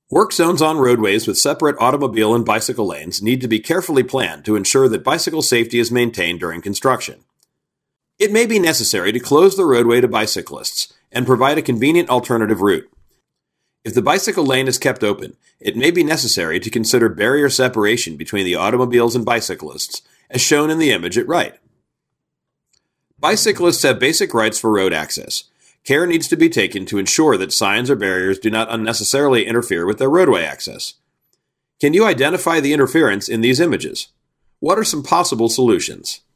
Work zones on roadways with separate automobile and bicycle lanes need to be carefully planned to ensure that bicycle safety is maintained during construction. It may be necessary to close the roadway to bicyclists and provide a convenient alternative route. If the bicycle lane is kept open, it may be necessary to consider barrier separation between the automobiles and bicyclists, as shown in the image at right. Bicyclists have basic rights for road access. Care needs to be taken to ensure that signs or barriers do not unnecessarily interfere with their roadway access. Can you identify the interference in these images? What are some possible solutions?